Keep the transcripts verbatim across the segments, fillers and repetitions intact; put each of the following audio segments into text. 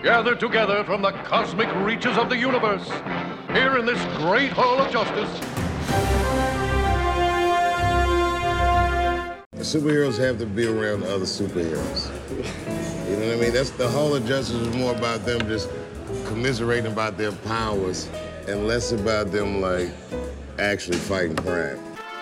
gathered together from the cosmic reaches of the universe, here in this great hall of justice. Superheroes have to be around other superheroes. You know what I mean? That's the Hall of Justice is more about them just commiserating about their powers and less about them, like, actually fighting crime.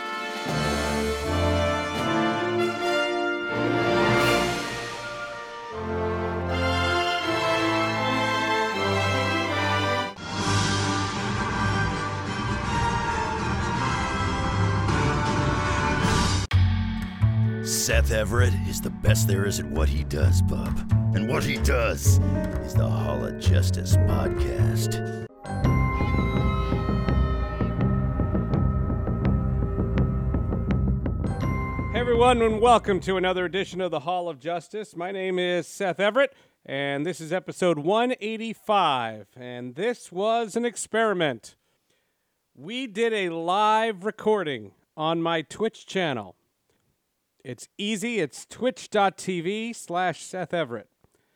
Seth Everett is the best there is at what he does, bub. And what he does is the Hall of Justice podcast. Hey everyone, and welcome to another edition of the Hall of Justice. My name is Seth Everett, and this is episode one eighty-five, and this was an experiment. We did a live recording on my Twitch channel. It's easy. It's twitch.tv slash Seth Everett.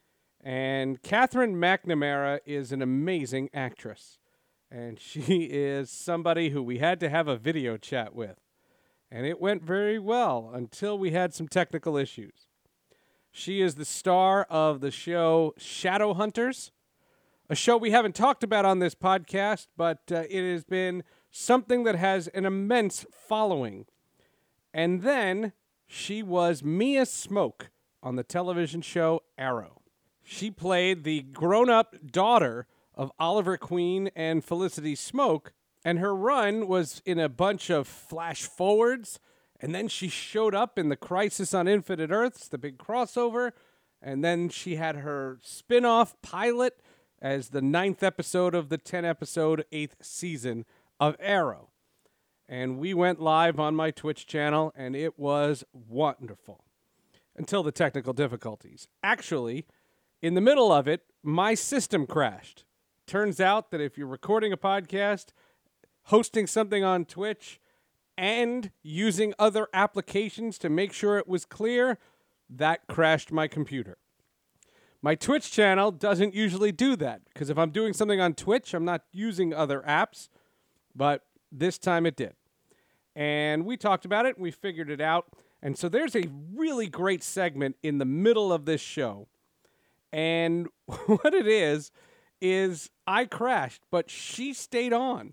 And Catherine McNamara is an amazing actress. And she is somebody who we had to have a video chat with. And it went very well until we had some technical issues. She is the star of the show Shadowhunters, a show we haven't talked about on this podcast, but uh, it has been something that has an immense following. And then she was Mia Smoke on the television show Arrow. She played the grown-up daughter of Oliver Queen and Felicity Smoke, and her run was in a bunch of flash forwards, and then she showed up in the Crisis on Infinite Earths, the big crossover, and then she had her spin-off pilot as the ninth episode of the ten-episode eighth season of Arrow. And we went live on my Twitch channel, and it was wonderful. Until the technical difficulties. Actually, in the middle of it, my system crashed. Turns out that if you're recording a podcast, hosting something on Twitch, and using other applications to make sure it was clear, that crashed my computer. My Twitch channel doesn't usually do that, because if I'm doing something on Twitch, I'm not using other apps, but this time it did. And we talked about it, and we figured it out. And so there's a really great segment in the middle of this show. And what it is, is I crashed, but she stayed on.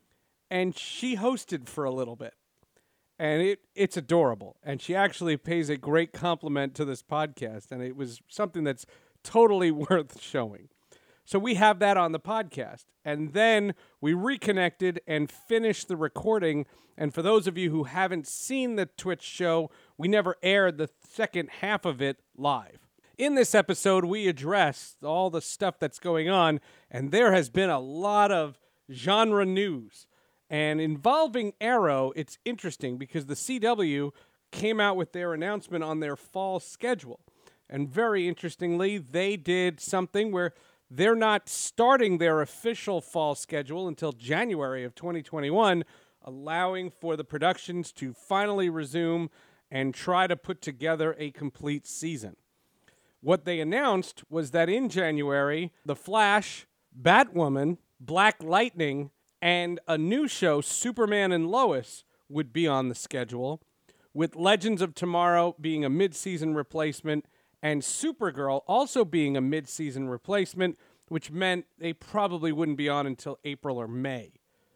And she hosted for a little bit. And it it's adorable. And she actually pays a great compliment to this podcast. And it was something that's totally worth showing. So we have that on the podcast. And then we reconnected and finished the recording. And for those of you who haven't seen the Twitch show, we never aired the second half of it live. In this episode, we address all the stuff that's going on. And there has been a lot of genre news. And involving Arrow, it's interesting because the C W came out with their announcement on their fall schedule. And very interestingly, they did something where they're not starting their official fall schedule until January of twenty twenty-one, allowing for the productions to finally resume and try to put together a complete season. What they announced was that in January, The Flash, Batwoman, Black Lightning, and a new show, Superman and Lois, would be on the schedule, with Legends of Tomorrow being a mid-season replacement and Supergirl also being a mid-season replacement, which meant they probably wouldn't be on until April or May.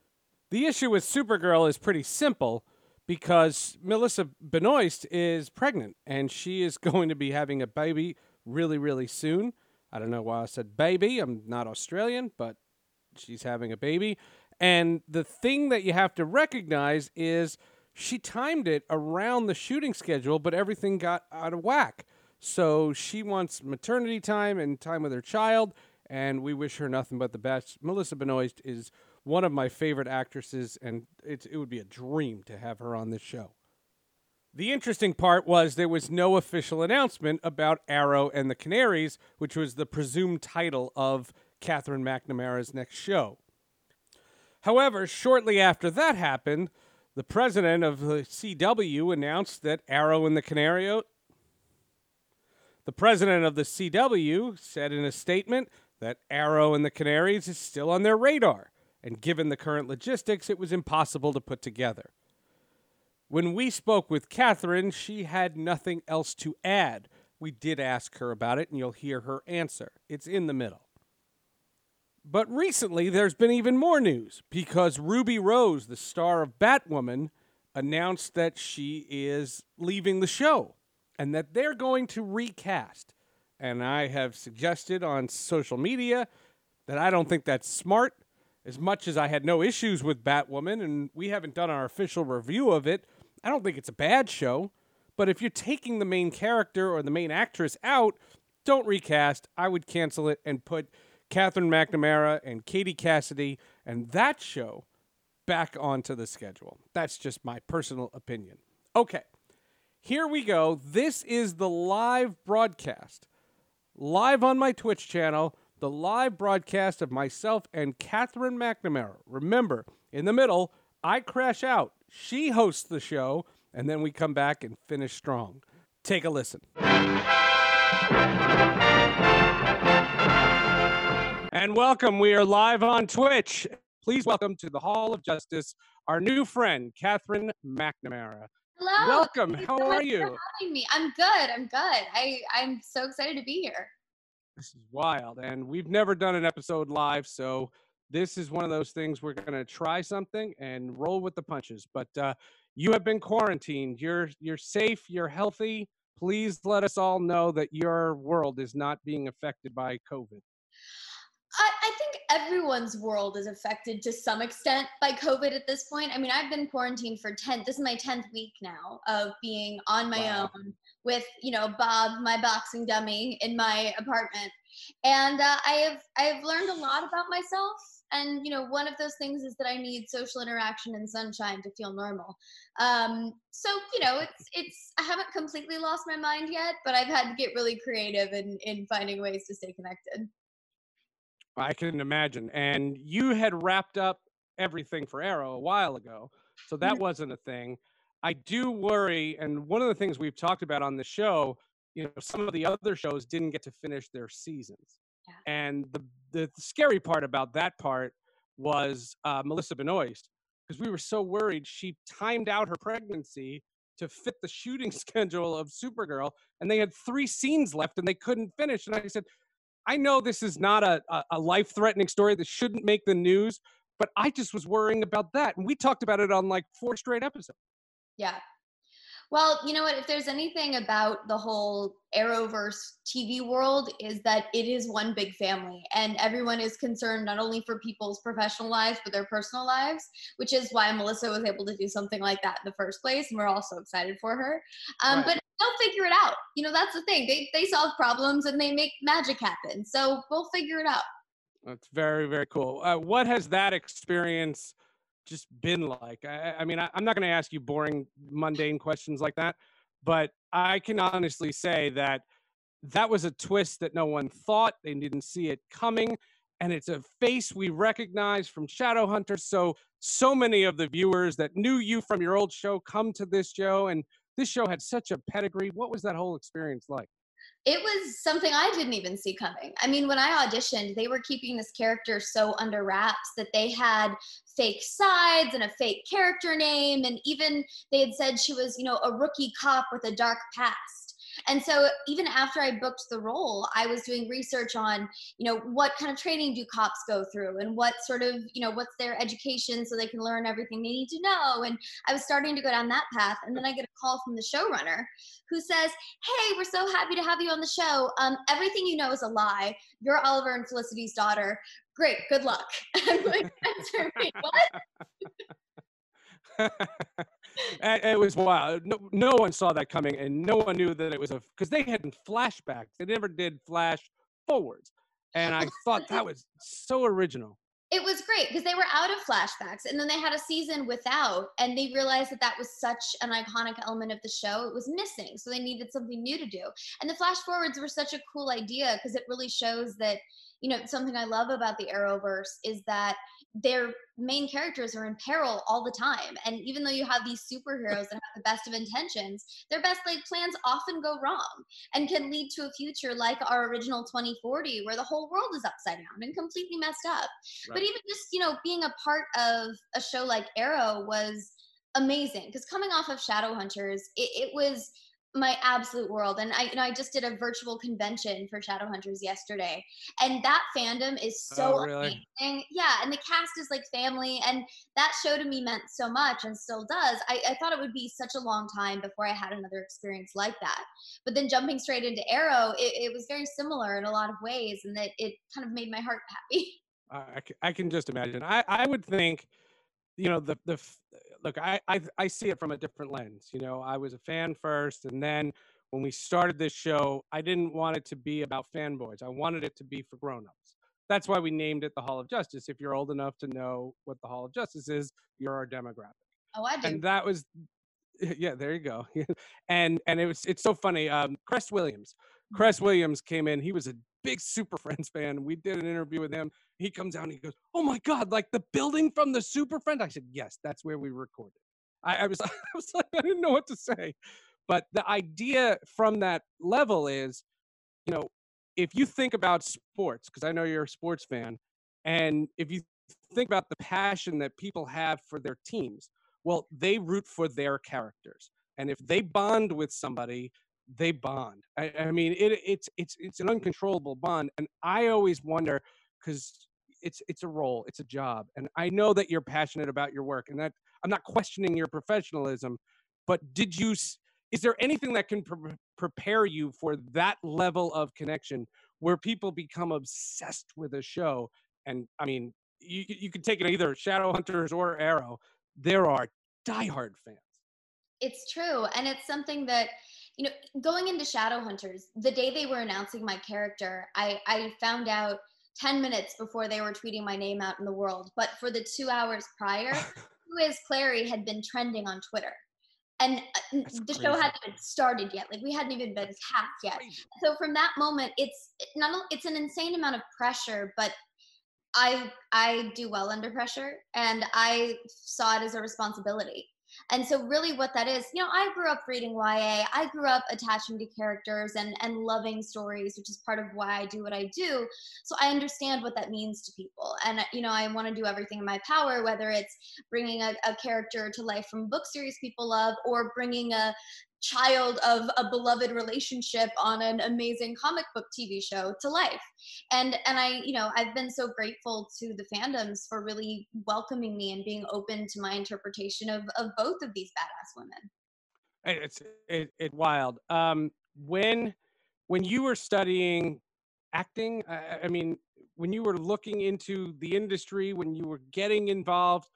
The issue with Supergirl is pretty simple because Melissa Benoist is pregnant, and she is going to be having a baby really, really soon. I don't know why I said baby. I'm not Australian, but she's having a baby. And the thing that you have to recognize is she timed it around the shooting schedule, but everything got out of whack. So she wants maternity time and time with her child, and we wish her nothing but the best. Melissa Benoist is one of my favorite actresses, and it's, it would be a dream to have her on this show. The interesting part was there was no official announcement about Arrow and the Canaries, which was the presumed title of Catherine McNamara's next show. However, shortly after that happened, the president of the C W announced that Arrow and the Canario... The president of the C W said in a statement that Arrow and the Canaries is still on their radar, and given the current logistics, it was impossible to put together. When we spoke with Catherine, she had nothing else to add. We did ask her about it, and you'll hear her answer. It's in the middle. But recently, there's been even more news, because Ruby Rose, the star of Batwoman, announced that she is leaving the show, and that they're going to recast. And I have suggested on social media that I don't think that's smart. As much as I had no issues with Batwoman, and we haven't done our official review of it, I don't think it's a bad show. But if you're taking the main character or the main actress out, don't recast. I would cancel it and put Catherine McNamara and Katie Cassidy and that show back onto the schedule. That's just my personal opinion. Okay, here we go. This is the live broadcast. Live on my Twitch channel, the live broadcast of myself and Catherine McNamara. Remember, in the middle, I crash out. She hosts the show, and then we come back and finish strong. Take a listen. And welcome. We are live on Twitch. Please welcome to the Hall of Justice our new friend, Catherine McNamara. Hello. Welcome. Thank you How so are much you? for having me. I'm good. I'm good. I, I'm so excited to be here. This is wild. And we've never done an episode live, so this is one of those things we're going to try something and roll with the punches. But uh, you have been quarantined. You're you're safe. You're healthy. Please let us all know that your world is not being affected by COVID. I, I think everyone's world is affected to some extent by COVID at this point. I mean, I've been quarantined for ten, this is my tenth week now of being on my Wow. own with, you know, Bob, my boxing dummy, in my apartment. And uh, I have I have learned a lot about myself. And, you know, one of those things is that I need social interaction and sunshine to feel normal. Um, so, you know, it's, it's, I haven't completely lost my mind yet, but I've had to get really creative in, in finding ways to stay connected. I can imagine. And you had wrapped up everything for Arrow a while ago, so that wasn't a thing. I do worry, and one of the things we've talked about on the show, you know, some of the other shows didn't get to finish their seasons. Yeah. And the, the scary part about that part was uh, Melissa Benoist, because we were so worried. She timed out her pregnancy to fit the shooting schedule of Supergirl, and they had three scenes left and they couldn't finish. And I said, I know this is not a, a, a life-threatening story that shouldn't make the news, but I just was worrying about that. And we talked about it on like four straight episodes. Yeah. Well, you know what? If there's anything about the whole Arrowverse T V world, is that it is one big family, and everyone is concerned not only for people's professional lives, but their personal lives, which is why Melissa was able to do something like that in the first place. And we're all so excited for her. Um, Right. But they'll figure it out. You know, that's the thing. They, they solve problems and they make magic happen. So we'll figure it out. That's very, very cool. Uh, what has that experience just been like? I, I mean, I, I'm not going to ask you boring, mundane questions like that, but I can honestly say that that was a twist that no one thought. They didn't see it coming. And it's a face we recognize from Shadowhunter. So, so many of the viewers that knew you from your old show come to this show. And this show had such a pedigree. What was that whole experience like? It was something I didn't even see coming. I mean, when I auditioned, they were keeping this character so under wraps that they had fake sides and a fake character name. And even they had said she was, you know, a rookie cop with a dark past. And so even after I booked the role, I was doing research on, you know, what kind of training do cops go through and what sort of, you know, what's their education so they can learn everything they need to know. And I was starting to go down that path. And then I get a call from the showrunner who says, hey, we're so happy to have you on the show. Um, everything you know is a lie. You're Oliver and Felicity's daughter. Great, good luck. I'm like, that's right. What? And it was wild. No, no one saw that coming, and no one knew that it was a, because they had flashbacks. They never did flash forwards. And I thought that was so original. It was great because they were out of flashbacks, and then they had a season without, and they realized that that was such an iconic element of the show. It was missing, so they needed something new to do. And the flash forwards were such a cool idea because it really shows that, you know, something I love about the Arrowverse is that their main characters are in peril all the time. And even though you have these superheroes that have the best of intentions, their best laid plans often go wrong and can lead to a future like our original twenty forty, where the whole world is upside down and completely messed up. Right. But even just, you know, being a part of a show like Arrow was amazing, because coming off of Shadowhunters, it, it was my absolute world. And I, you know, I just did a virtual convention for Shadowhunters yesterday, and that fandom is so Oh, really? amazing. Yeah, and the cast is like family, and that show to me meant so much and still does. I, I thought it would be such a long time before I had another experience like that. But then jumping straight into Arrow, it, it was very similar in a lot of ways, and that it kind of made my heart happy. I, I c- I can just imagine. I, I would think, you know, the the f- look, I, I I see it from a different lens. You know, I was a fan first, and then when we started this show, I didn't want it to be about fanboys. I wanted it to be for grown-ups. That's why we named it the Hall of Justice. If you're old enough to know what the Hall of Justice is, you're our demographic. Oh, I do. And that was, yeah, there you go. and and it was it's so funny. Um, Cress Williams, Cress Williams came in. He was a big Super Friends fan. We did an interview with him. He comes out and he goes, "Oh my God, like the building from the Super Friends." I said, "Yes, that's where we recorded." I, I was I was like, I didn't know what to say. But the idea from that level is, you know, if you think about sports, because I know you're a sports fan, and if you think about the passion that people have for their teams, well, they root for their characters. And if they bond with somebody, they bond. I, I mean, it, it's it's it's an uncontrollable bond. And I always wonder, because it's it's a role, it's a job, and I know that you're passionate about your work, and that I'm not questioning your professionalism, but did you? s- Is there anything that can pre- prepare you for that level of connection where people become obsessed with a show? And I mean, you you could take it either Shadowhunters or Arrow. There are diehard fans. It's true. And it's something that, you know, going into Shadowhunters, the day they were announcing my character, I, I found out ten minutes before they were tweeting my name out in the world. But for the two hours prior, Who is Clary had been trending on Twitter. And uh, That's the crazy. show hadn't even started yet. Like, we hadn't even been cast yet. Crazy. So from that moment, it's not only, it's an insane amount of pressure, but I I do well under pressure, and I saw it as a responsibility. And so really what that is, you know, I grew up reading Y A. I grew up attaching to characters and and loving stories, which is part of why I do what I do. So I understand what that means to people. And you know, I want to do everything in my power, whether it's bringing a, a character to life from a book series people love, or bringing a child of a beloved relationship on an amazing comic book T V show to life. And and I, you know, I've been so grateful to the fandoms for really welcoming me and being open to my interpretation of of both of these badass women. It's it, it wild. Um, when when you were studying acting, I, I mean, when you were looking into the industry, when you were getting involved,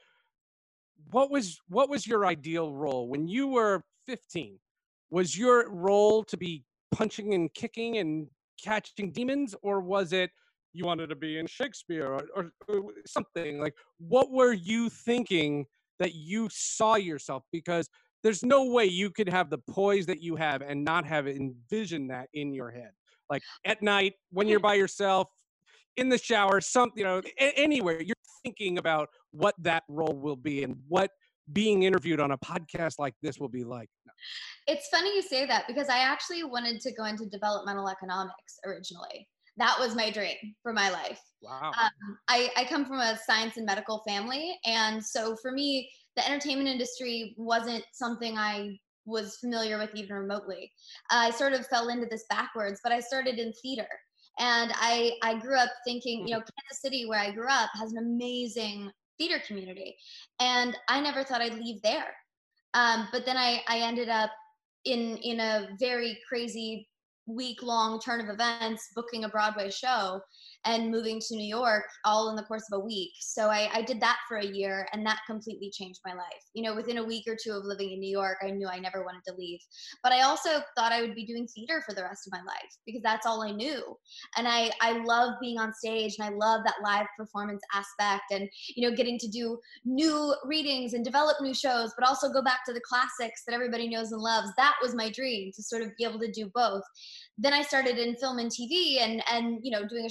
what was what was your ideal role when you were fifteen? Was your role to be punching and kicking and catching demons, or was it you wanted to be in Shakespeare, or, or, or something? Like, what were you thinking that you saw yourself? Because there's no way you could have the poise that you have and not have envisioned that in your head. Like at night when you're by yourself, in the shower, some, you know, a- anywhere, you're thinking about what that role will be and what being interviewed on a podcast like this will be like. It's funny you say that, because I actually wanted to go into developmental economics originally. That was my dream for my life. Wow. Um, I, I come from a science and medical family. And so for me, the entertainment industry wasn't something I was familiar with even remotely. I sort of fell into this backwards, but I started in theater. And I, I grew up thinking, you know, Kansas City, where I grew up, has an amazing theater community. And I never thought I'd leave there. Um, but then I, I ended up in in a very crazy week long turn of events, booking a Broadway show and moving to New York all in the course of a week. So I, I did that for a year, and that completely changed my life. You know, within a week or two of living in New York, I knew I never wanted to leave. But I also thought I would be doing theater for the rest of my life, because that's all I knew. And I, I love being on stage, and I love that live performance aspect, and, you know, getting to do new readings and develop new shows, but also go back to the classics that everybody knows and loves. That was my dream, to sort of be able to do both. Then I started in film and T V, and, and, you know, doing a show like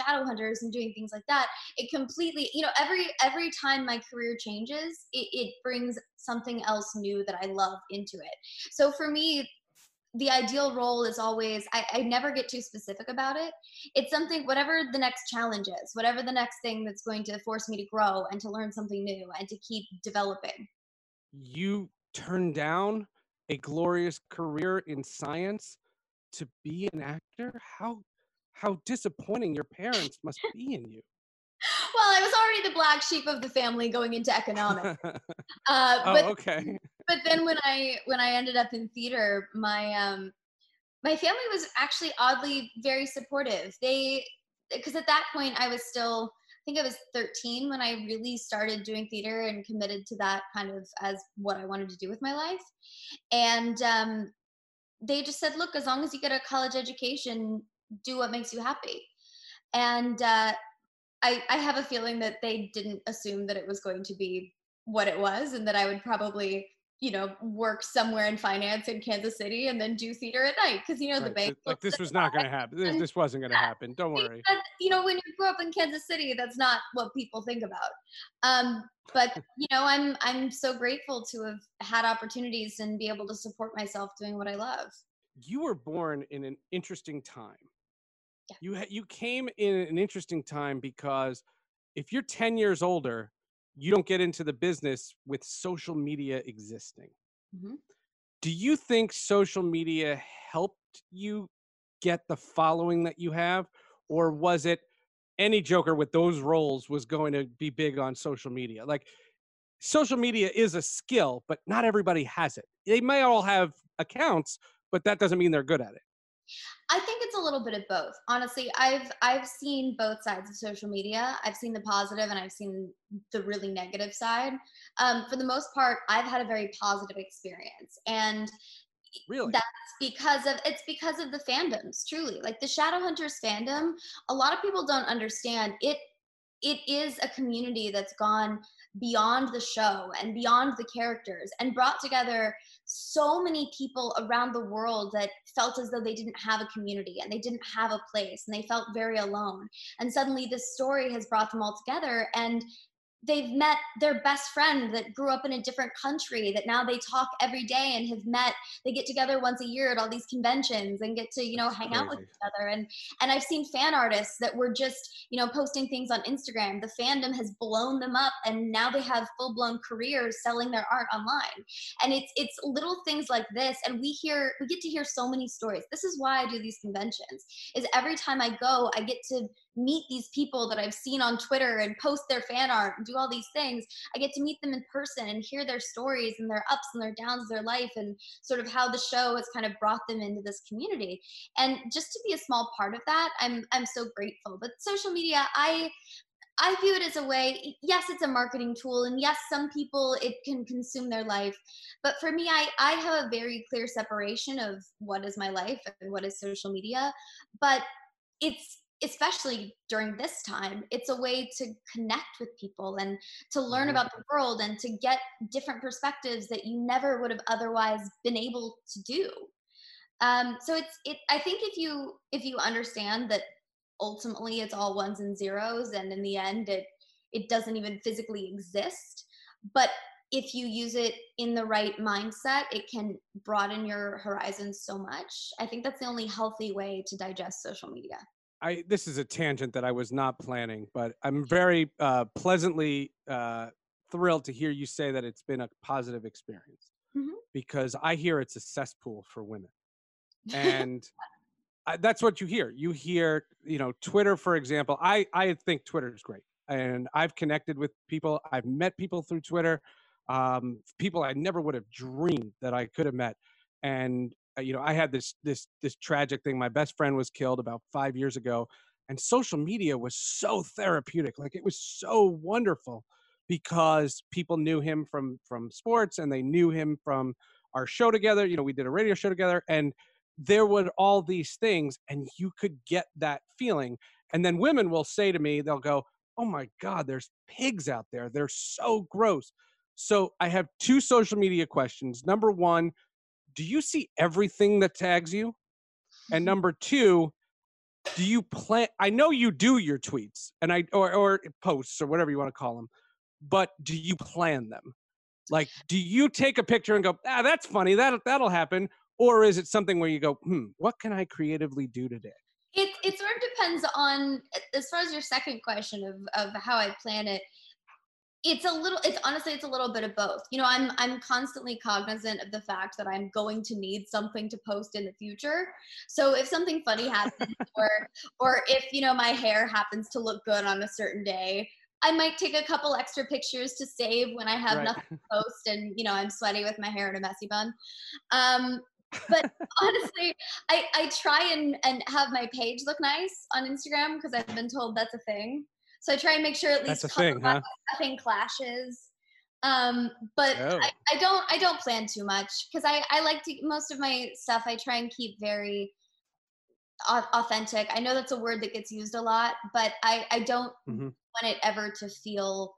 Shadowhunters and doing things like that, it completely, you know, every every time my career changes, it, it brings something else new that I love into it. So for me, the ideal role is always, I, I never get too specific about it. It's something, whatever the next challenge is, whatever the next thing that's going to force me to grow and to learn something new and to keep developing. You turned down a glorious career in science to be an actor? How how disappointing your parents must be in you. Well, I was already the black sheep of the family going into economics. Uh, Oh, but okay. but then when I when I ended up in theater, my um my family was actually oddly very supportive. They, because at that point I was still, I think I was thirteen when I really started doing theater and committed to that kind of as what I wanted to do with my life. And um, they just said, look, as long as you get a college education, do what makes you happy. And uh, I, I have a feeling that they didn't assume that it was going to be what it was and that I would probably, you know, work somewhere in finance in Kansas City and then do theater at night because, you know, the Right. bank. th- Like this was not going to happen. This, And this wasn't going to happen. Don't worry. but, you know, when you grow up in Kansas City, that's not what people think about. Um, but you know, I'm I'm so grateful to have had opportunities and be able to support myself doing what I love. You were born in an interesting time. Yeah. You ha- you came in an interesting time because if you're ten years older, you don't get into the business with social media existing. Mhm. Do you think social media helped you get the following that you have, or was it any joker with those roles was going to be big on social media? Like social media is a skill, but not everybody has it. They may all have accounts, but that doesn't mean they're good at it. I think it's a little bit of both. Honestly, I've I've seen both sides of social media. I've seen the positive and I've seen the really negative side. Um, for the most part, I've had a very positive experience, and Really? that's because of it's because of the fandoms. Truly, like the Shadowhunters fandom, a lot of people don't understand it. It is a community that's gone beyond the show and beyond the characters and brought together so many people around the world that felt as though they didn't have a community and they didn't have a place and they felt very alone. And suddenly this story has brought them all together, and they've met their best friend that grew up in a different country that now they talk every day and have met. They get together once a year at all these conventions and get to, you know, That's hang out with crazy. each other. And and I've seen fan artists that were just, you know, posting things on Instagram. The fandom has blown them up and now they have full-blown careers selling their art online. And it's it's little things like this, and we hear we get to hear so many stories. This is why I do these conventions. Is every time I go, I get to meet these people that I've seen on Twitter and post their fan art and do all these things. I get to meet them in person and hear their stories and their ups and their downs of their life and sort of how the show has kind of brought them into this community. And just to be a small part of that, I'm I'm so grateful. But social media, I I view it as a way, yes, it's a marketing tool, and yes, some people it can consume their life. But for me, I, I have a very clear separation of what is my life and what is social media. But it's especially during this time, it's a way to connect with people and to learn Mhm. about the world and to get different perspectives that you never would have otherwise been able to do. Um, so it's it. I think if you if you understand that ultimately it's all ones and zeros, and in the end it it doesn't even physically exist, but if you use it in the right mindset, it can broaden your horizons so much. I think that's the only healthy way to digest social media. I this is a tangent that I was not planning, but I'm very uh, pleasantly uh, thrilled to hear you say that it's been a positive experience Mhm. because I hear it's a cesspool for women, and I, that's what you hear. You hear, you know, Twitter, for example. I I think Twitter is great, and I've connected with people. I've met people through Twitter, um, people I never would have dreamed that I could have met. And uh, you know, I had this this this tragic thing. My best friend was killed about five years ago, and social media was so therapeutic. Like it was so wonderful because people knew him from from sports, and they knew him from our show together. You know, we did a radio show together, and there were all these things and you could get that feeling. And then women will say to me, they'll go, oh my God, there's pigs out there. They're so gross. So I have two social media questions. Number one, do you see everything that tags you? And number two, do you plan? I know you do your tweets and I or or posts or whatever you want to call them, but do you plan them? Like, do you take a picture and go, ah, that's funny, that that'll happen, or is it something where you go, hmm, what can I creatively do today? It it sort of depends on, as far as your second question of of how I plan it. It's a little, it's honestly, it's a little bit of both. You know, I'm I'm constantly cognizant of the fact that I'm going to need something to post in the future. So if something funny happens, or or if, you know, my hair happens to look good on a certain day, I might take a couple extra pictures to save when I have Right. nothing to post and, you know, I'm sweaty with my hair in a messy bun. Um, but honestly, I, I try and, and have my page look nice on Instagram because I've been told that's a thing. So I try and make sure at That's least a thing, huh? nothing clashes. Um, but Oh. I, I don't I don't plan too much because I, I like to, most of my stuff I try and keep very au- authentic. I know that's a word that gets used a lot, but I, I don't Hmm. want it ever to feel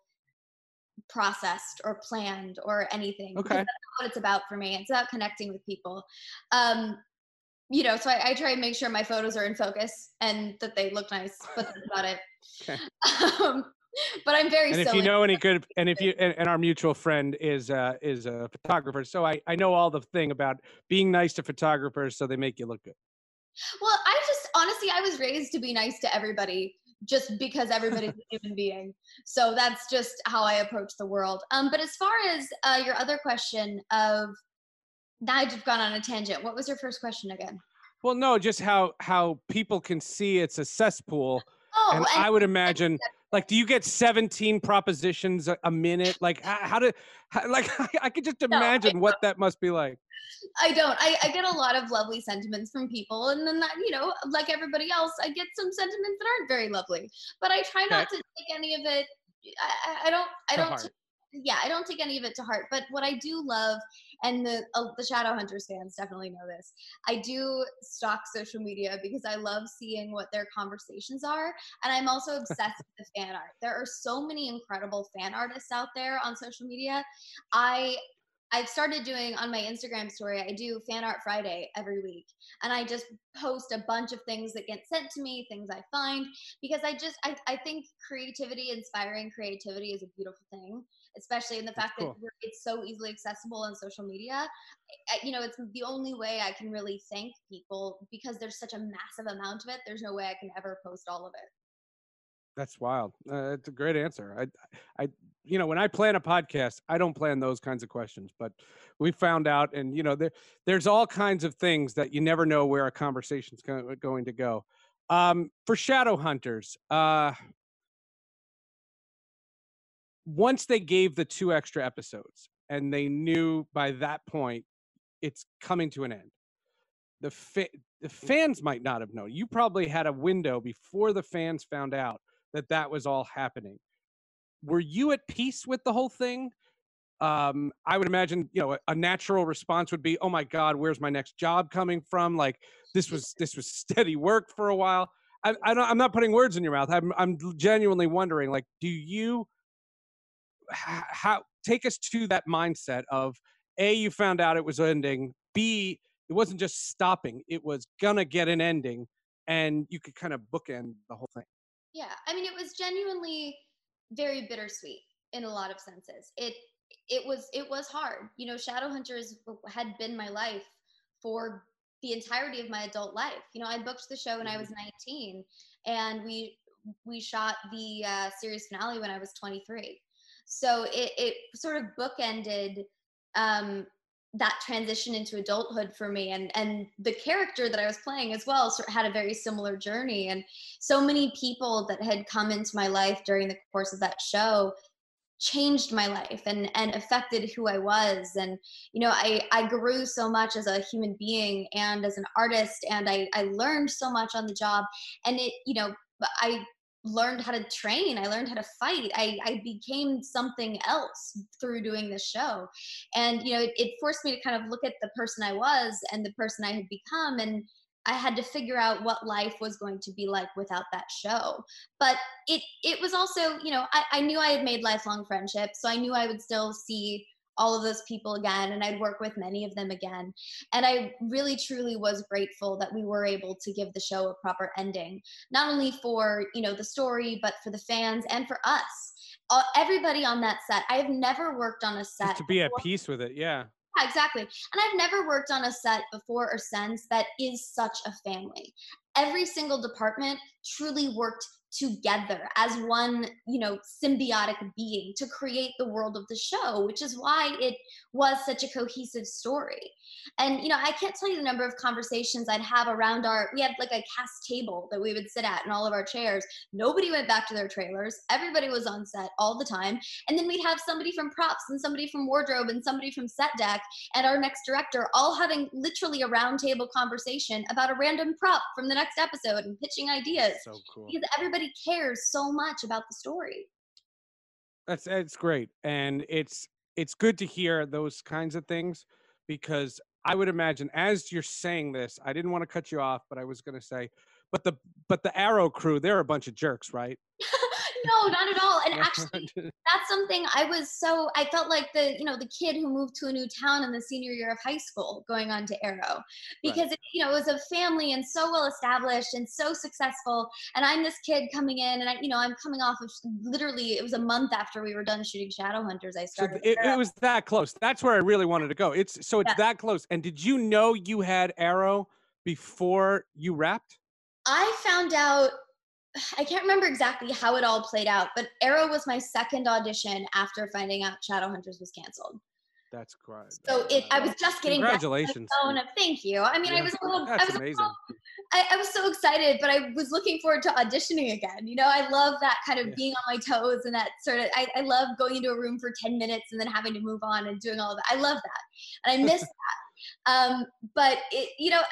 processed or planned or anything, because Okay. that's not what it's about for me. It's about connecting with people. Um, you know, so I, I try and make sure my photos are in focus and that they look nice, but that's about it. Okay. Um, but I'm very And if you silly. know any good, and if you, and, and our mutual friend is uh is a photographer, so I I know all the thing about being nice to photographers so they make you look good. Well, I just honestly, I was raised to be nice to everybody just because everybody's a human being. So that's just how I approach the world. Um, but as far as uh, your other question of, now I've gone on a tangent. What was your first question again? Well, no, just how how people can see it's a cesspool, Oh, and and I would imagine, like, do you get seventeen propositions a, a minute? Like, how, how do, how, like, I could just no, I, imagine what that must be like. I don't. I, I get a lot of lovely sentiments from people, and then that, you know, like everybody else, I get some sentiments that aren't very lovely. But I try Okay, not to take any of it. I, I I don't. I to don't. T- heart. yeah, I don't take any of it to heart. But what I do love, and the uh, the Shadowhunters fans definitely know this, I do stalk social media because I love seeing what their conversations are, and I'm also obsessed with the fan art. There are so many incredible fan artists out there on social media. I I've started doing on my Instagram story, I do Fan Art Friday every week. And I just post a bunch of things that get sent to me, things I find, because I just, I, I think creativity, inspiring creativity is a beautiful thing, especially in the That's fact that cool. we're, it's so easily accessible on social media. I, you know, it's the only way I can really thank people because there's such a massive amount of it. There's no way I can ever post all of it. That's wild. Uh, it's a great answer. I, I, you know, when I plan a podcast, I don't plan those kinds of questions, but we found out, and you know, there, there's all kinds of things that you never know where a conversation's go, going to go. Um, for Shadow Hunters, uh, once they gave the two extra episodes, and they knew by that point it's coming to an end. The fa- the fans might not have known. You probably had a window before the fans found out that that was all happening. Were you at peace with the whole thing? Um, I would imagine, you know, a, a natural response would be, "Oh my God, where's my next job coming from?" Like this was this was steady work for a while. I, I don't, I'm not putting words in your mouth. I'm I'm genuinely wondering, like, do you h- how take us to that mindset of a you found out it was ending, b it wasn't just stopping, it was gonna get an ending, and you could kind of bookend the whole thing. Yeah, I mean, it was genuinely very bittersweet in a lot of senses. It it was it was hard. You know, Shadowhunters had been my life for the entirety of my adult life. You know, I booked the show when I was nineteen, and we we shot the uh, series finale when I was twenty-three. So it it sort of bookended um, that transition into adulthood for me, and and the character that I was playing as well sort of had a very similar journey. And so many people that had come into my life during the course of that show changed my life and and affected who I was. And you know, I I grew so much as a human being and as an artist, and I I learned so much on the job. And it, you know, I learned how to train, I learned how to fight, I I became something else through doing this show. And you know, it, it forced me to kind of look at the person I was and the person I had become, and I had to figure out what life was going to be like without that show. But it it was also, you know, I, I knew I had made lifelong friendships, so I knew I would still see all of those people again, and I'd work with many of them again. And I really, truly was grateful that we were able to give the show a proper ending, not only for, you know, the story, but for the fans and for us. Uh, everybody on that set. I have never worked on a set. Just to be before. at peace with it, yeah. Yeah, exactly. And I've never worked on a set before or since that is such a family. Every single department truly worked together as one, you know, symbiotic being to create the world of the show, which is why it was such a cohesive story. And, you know, I can't tell you the number of conversations I'd have around our, we had like a cast table that we would sit at in all of our chairs. Nobody went back to their trailers. Everybody was on set all the time. And then we'd have somebody from props and somebody from wardrobe and somebody from set deck and our next director all having literally a round table conversation about a random prop from the next episode and pitching ideas. So cool. Because everybody cares so much about the story. That's it's great. And it's it's good to hear those kinds of things, because I would imagine, as you're saying this, I didn't want to cut you off, but I was going to say, but the but the Arrow crew, they're a bunch of jerks, right? No, not at all. And actually, that's something I was so, I felt like the, you know, the kid who moved to a new town in the senior year of high school going on to Arrow, because, right. it, you know, it was a family and so well established and so successful. And I'm this kid coming in and I, you know, I'm coming off of literally, it was a month after we were done shooting Shadowhunters. I started. So it, it was that close. That's where I really wanted to go. It's so it's yeah. that close. And did you know you had Arrow before you wrapped? I found out, I can't remember exactly how it all played out, but Arrow was my second audition after finding out Shadowhunters was canceled. That's great. So it, I was just getting congratulations. Back to thank you. I mean, yeah, I was a little, that's I was amazing. A little, I, I was so excited, but I was looking forward to auditioning again. You know, I love that kind of yeah. being on my toes and that sort of, I, I love going into a room for ten minutes and then having to move on and doing all of that. I love that. And I miss that. Um, but it, you know,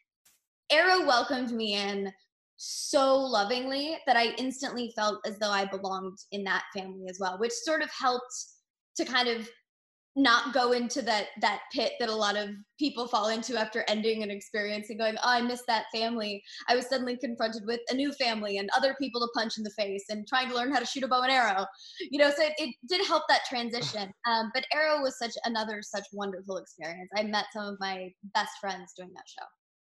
Arrow welcomed me in so lovingly that I instantly felt as though I belonged in that family as well, which sort of helped to kind of not go into that that pit that a lot of people fall into after ending an experience and going, oh, I miss that family. I was suddenly confronted with a new family and other people to punch in the face and trying to learn how to shoot a bow and arrow. You know, so it, it did help that transition. Um, but Arrow was such another such wonderful experience. I met some of my best friends doing that show.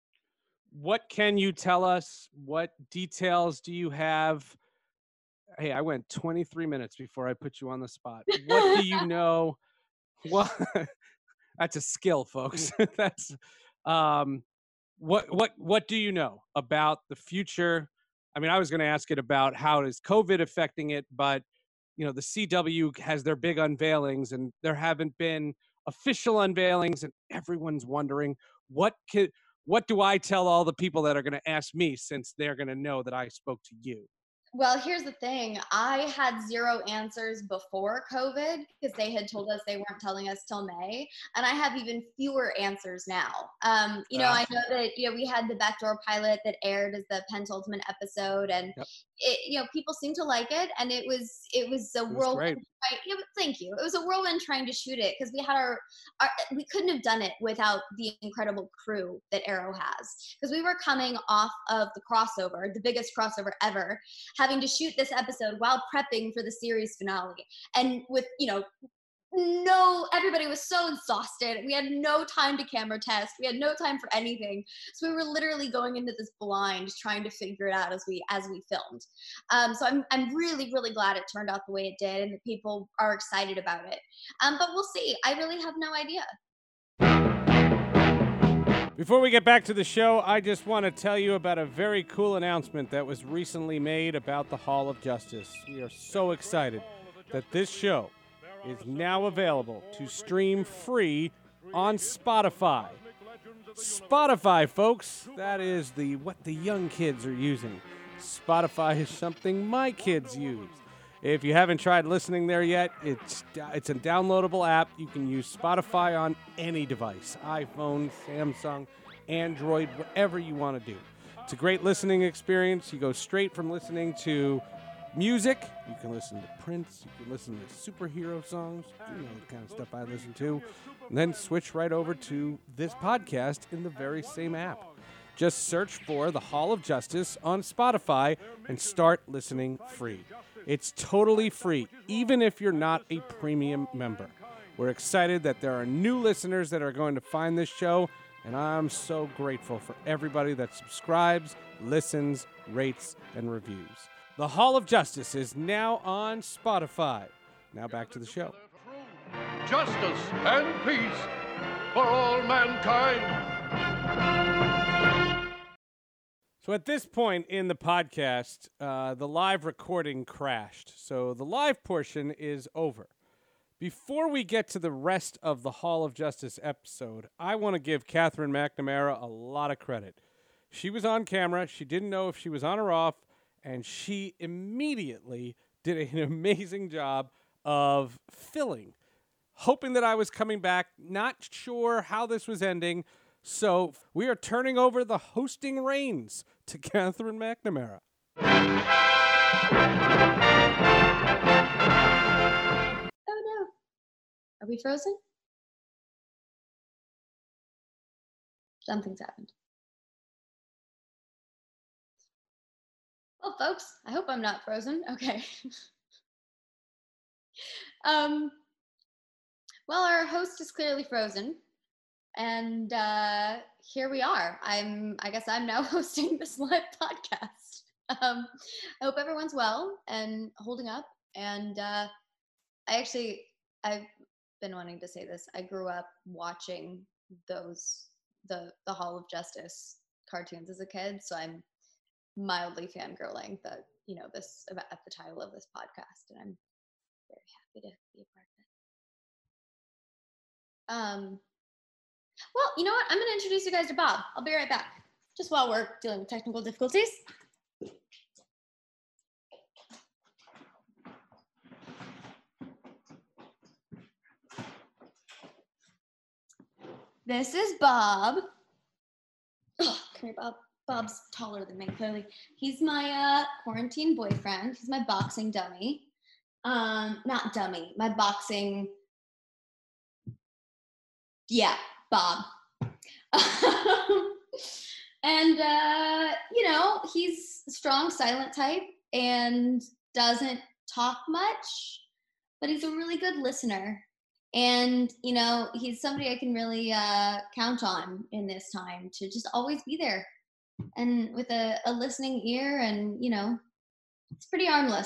What can you tell us? What details do you have? Hey, I went twenty-three minutes before I put you on the spot. What do you know? Well, that's a skill, folks. That's um, what what what do you know about the future? I mean, I was going to ask it about how is COVID affecting it, but you know, the C W has their big unveilings, and there haven't been official unveilings, and everyone's wondering what could. What do I tell all the people that are going to ask me, since they're going to know that I spoke to you? Well, here's the thing. I had zero answers before COVID because they had told us they weren't telling us till May. And I have even fewer answers now. Um, you know, uh, I know that, you know, we had the backdoor pilot that aired as the penultimate episode, and yep. it, you know, people seemed to like it. And it was, it was a whirlwind. Right? Yeah, thank you. It was a whirlwind trying to shoot it because we had our, our, we couldn't have done it without the incredible crew that Arrow has. Because we were coming off of the crossover, the biggest crossover ever, having to shoot this episode while prepping for the series finale. And with, you know, no, everybody was so exhausted. We had no time to camera test. We had no time for anything. So we were literally going into this blind, trying to figure it out as we as we filmed. Um, so I'm I'm really really glad it turned out the way it did, and that people are excited about it. Um, but we'll see. I really have no idea. Before we get back to the show, I just want to tell you about a very cool announcement that was recently made about the Hall of Justice. We are so excited that this show is now available to stream free on Spotify. Spotify, folks, that is the what the young kids are using. Spotify is something my kids use. If you haven't tried listening there yet, it's it's a downloadable app. You can use Spotify on any device, iPhone, Samsung, Android, whatever you want to do. It's a great listening experience. You go straight from listening to music. You can listen to Prince. You can listen to superhero songs. You know the kind of stuff I listen to. And then switch right over to this podcast in the very same app. Just search for The Hall of Justice on Spotify and start listening free. It's totally free, even if you're not a premium member. We're excited that there are new listeners that are going to find this show, and I'm so grateful for everybody that subscribes, listens, rates, and reviews. The Hall of Justice is now on Spotify. Now back to the show. Justice and peace for all mankind. So at this point in the podcast, uh, the live recording crashed. So the live portion is over. Before we get to the rest of the Hall of Justice episode, I want to give Catherine McNamara a lot of credit. She was on camera. She didn't know if she was on or off, and she immediately did an amazing job of filling, hoping that I was coming back, not sure how this was ending. So we are turning over the hosting reins to Catherine McNamara. Oh no. Are we frozen? Something's happened. Well, folks, I hope I'm not frozen. Okay. um, well, our host is clearly frozen. And uh, here we are. I'm, I guess I'm now hosting this live podcast. Um, I hope everyone's well and holding up. And uh, I actually, I've been wanting to say this. I grew up watching those, the, the Hall of Justice cartoons as a kid. So I'm mildly fangirling that, you know, this, at the title of this podcast. And I'm very happy to be a part of it. Um, Well, you know what? I'm going to introduce you guys to Bob. I'll be right back. Just while we're dealing with technical difficulties. This is Bob. Oh, come here, Bob. Bob's taller than me, clearly. He's my uh, quarantine boyfriend. He's my boxing dummy. Um, not dummy, my boxing... Yeah. Bob. and, uh, you know, he's a strong, silent type and doesn't talk much, but he's a really good listener. And, you know, he's somebody I can really uh, count on in this time to just always be there. And with a, a listening ear and, you know, it's pretty armless.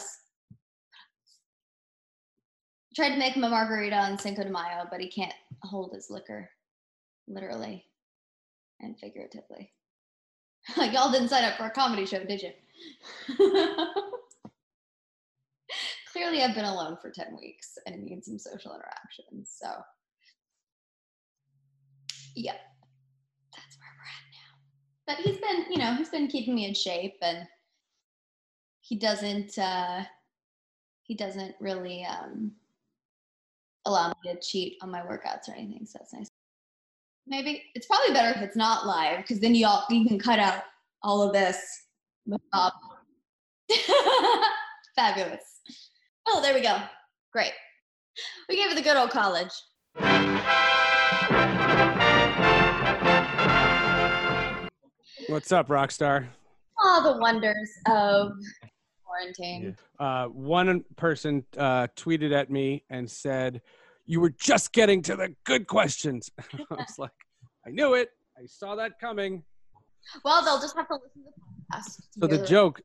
Tried to make him a margarita on Cinco de Mayo, but he can't hold his liquor. Literally and figuratively. Y'all didn't sign up for a comedy show, did you? Clearly, I've been alone for ten weeks and need some social interactions. So, yeah, that's where we're at now. But he's been, you know, he's been keeping me in shape, and he doesn't, uh, he doesn't really um, allow me to cheat on my workouts or anything. So that's nice. Maybe it's probably better if it's not live, because then y'all you can cut out all of this. Um, fabulous. Oh, there we go. Great. We gave it the good old college. What's up, Rockstar? All the wonders of quarantine. Uh, one person uh, tweeted at me and said, "You were just getting to the good questions." I was like, I knew it. I saw that coming. Well, they'll just have to listen to the podcast. So the joke.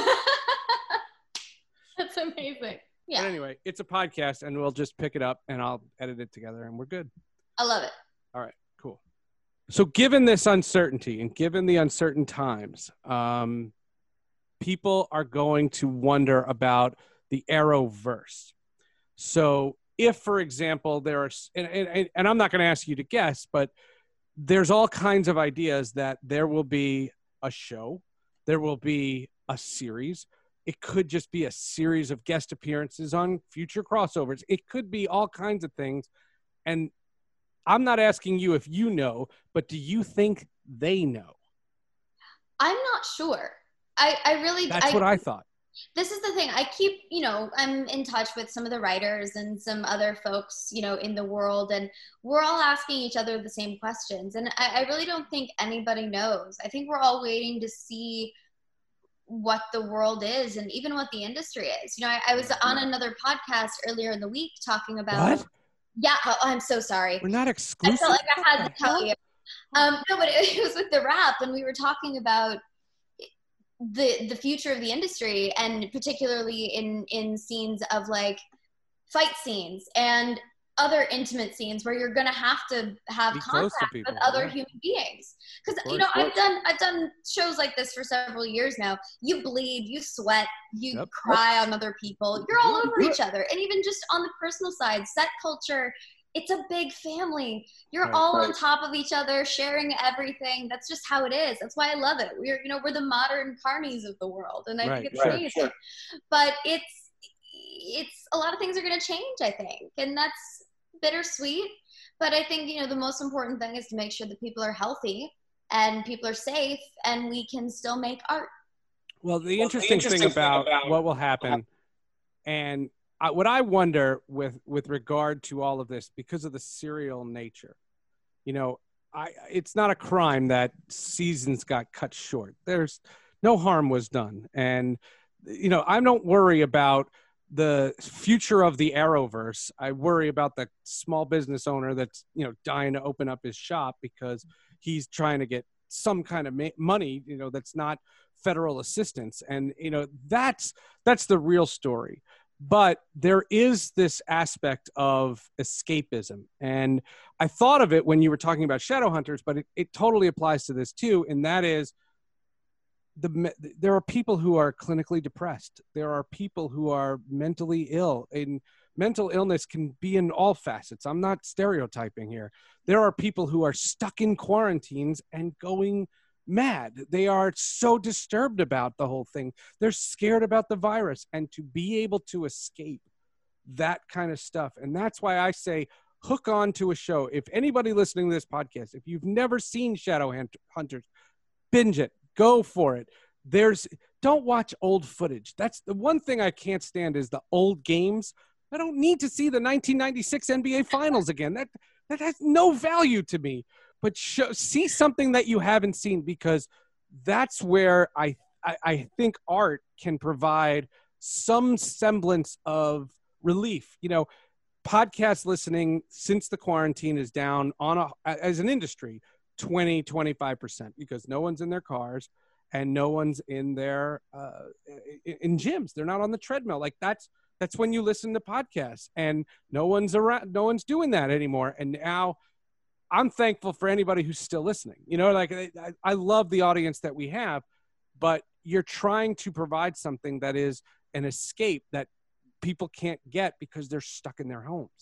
That's amazing. Yeah. But anyway, it's a podcast, and we'll just pick it up, and I'll edit it together, and we're good. I love it. All right, cool. So given this uncertainty and given the uncertain times, um, people are going to wonder about the Arrowverse. So if, for example, there are, and, and, and I'm not going to ask you to guess, but there's all kinds of ideas that there will be a show, there will be a series. It could just be a series of guest appearances on future crossovers. It could be all kinds of things. And I'm not asking you if you know, but do you think they know? I'm not sure. I, I really... That's I, what I thought. This is the thing. I keep, you know, I'm in touch with some of the writers and some other folks, you know, in the world, and we're all asking each other the same questions. And I, I really don't think anybody knows. I think we're all waiting to see what the world is and even what the industry is. You know, I, I was on another podcast earlier in the week talking about... What? Yeah, oh, I'm so sorry. We're not I exclusive. felt like I had to tell you. Um, no, but it, it was with the rap, and we were talking about the the future of the industry, and particularly in in scenes of like fight scenes and other intimate scenes where you're gonna have to have Be close to contact people, with other yeah. human beings. Because Of you know, course. I've done I've done shows like this for several years now. You bleed, you sweat, you Yep. cry on other people. You're all over each other, and even just on the personal side, set culture. It's a big family. You're Right. all on top of each other, sharing everything. That's just how it is. That's why I love it. We're, you know, we're the modern carnies of the world, and I Right, think it's sure, amazing. But it's, it's a lot of things are going to change, I think, and that's bittersweet. But I think, you know, the most important thing is to make sure that people are healthy and people are safe, and we can still make art. Well, the interesting, well, the interesting thing, thing about, about what will happen, and I, what I wonder with with regard to all of this, because of the serial nature, you know, I it's not a crime that seasons got cut short. There's no harm was done, and you know, I don't worry about the future of the Arrowverse. I worry about the small business owner that's, you know, dying to open up his shop because he's trying to get some kind of ma- money, you know, that's not federal assistance, and you know, that's that's the real story. But there is this aspect of escapism. And I thought of it when you were talking about Shadowhunters, but it, it totally applies to this too. And that is, the there are people who are clinically depressed. There are people who are mentally ill. And mental illness can be in all facets. I'm not stereotyping here. There are people who are stuck in quarantines and going mad. They are so disturbed about the whole thing. They're scared about the virus, and to be able to escape that kind of stuff. And that's why I say hook on to a show. If anybody listening to this podcast, if you've never seen Shadowhunters, binge it, go for it. There's don't watch old footage. That's the one thing I can't stand, is the old games. I don't need to see the nineteen ninety-six N B A finals again. That that has no value to me. But show, see something that you haven't seen, because that's where I, I I think art can provide some semblance of relief. You know, podcast listening since the quarantine is down on a, as an industry, twenty, twenty-five percent, because no one's in their cars and no one's in their uh, in, in gyms. They're not on the treadmill. Like that's that's when you listen to podcasts, and no one's around. No one's doing that anymore. And now, I'm thankful for anybody who's still listening. You know, like I, I love the audience that we have, but you're trying to provide something that is an escape that people can't get because they're stuck in their homes.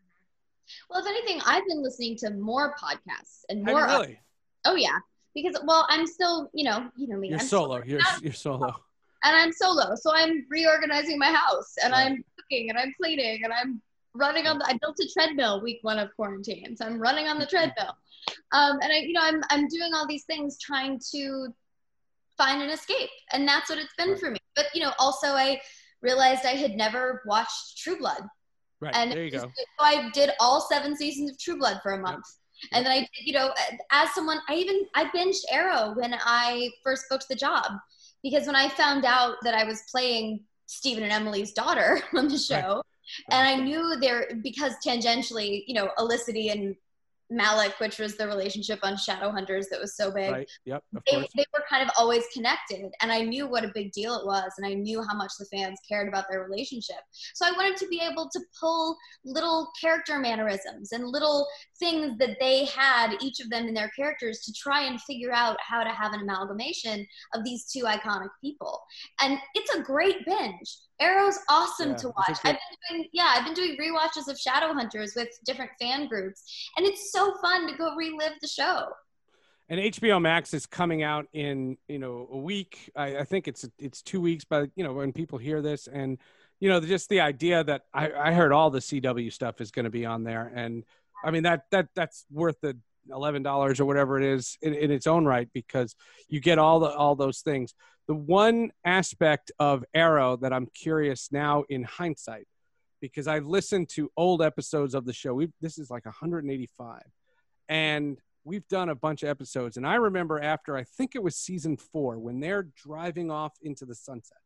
Well, if anything, I've been listening to more podcasts and Have more. you really? Oh yeah, because well, I'm still, you know, you know me. You're I'm solo. Still, you're you're solo. And I'm solo, so I'm reorganizing my house, and Right. I'm cooking, and I'm cleaning, and I'm running on the, I built a treadmill week one of quarantine. So I'm running on the treadmill. Um, and I, you know, I'm, I'm doing all these things trying to find an escape. And that's what it's been Right. for me. But, you know, also I realized I had never watched True Blood. Right. And there you just, go. so I did all seven seasons of True Blood for a month. Yep. And then I, you know, as someone, I even, I binged Arrow when I first booked the job, because when I found out that I was playing Stephen and Emily's daughter on the show, right. And I knew there, because tangentially, you know, Elicity and Malik, which was the relationship on Shadowhunters that was so big, right. Yep, of they, course. they were kind of always connected. And I knew what a big deal it was. And I knew how much the fans cared about their relationship. So I wanted to be able to pull little character mannerisms and little things that they had, each of them in their characters, to try and figure out how to have an amalgamation of these two iconic people. And it's a great binge. Arrow's awesome Yeah, to watch. good... I've been doing, yeah, I've been doing rewatches of Shadowhunters with different fan groups, and it's so fun to go relive the show. And H B O Max is coming out in, you know, a week. I, I think it's it's two weeks, but you know, when people hear this, and you know, just the idea that I, I heard all the C W stuff is going to be on there, and I mean that that that's worth the eleven dollars or whatever it is in, in its own right, because you get all the all those things. The one aspect of Arrow that I'm curious now in hindsight, because I've listened to old episodes of the show. We've, this is like one hundred eighty-five, and we've done a bunch of episodes. And I remember after, I think it was season four, when they're driving off into the sunset,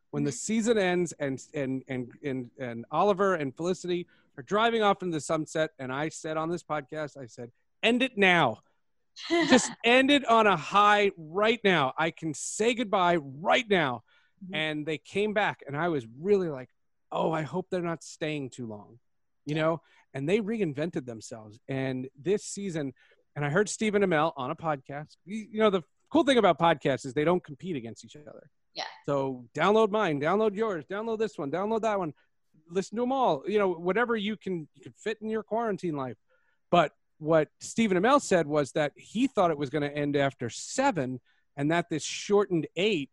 when the season ends and and and and and Oliver and Felicity are driving off into the sunset, and I said on this podcast, I said, end it now. Just end it on a high right now. I can say goodbye right now. Mm-hmm. And they came back, and I was really like, oh, I hope they're not staying too long, you know? And they reinvented themselves. And this season, and I heard Stephen Amell on a podcast. You, you know, the cool thing about podcasts is they don't compete against each other. Yeah. So download mine, download yours, download this one, download that one, listen to them all, you know, whatever you can, you can fit in your quarantine life. But what Stephen Amell said was that he thought it was going to end after seven, and that this shortened eight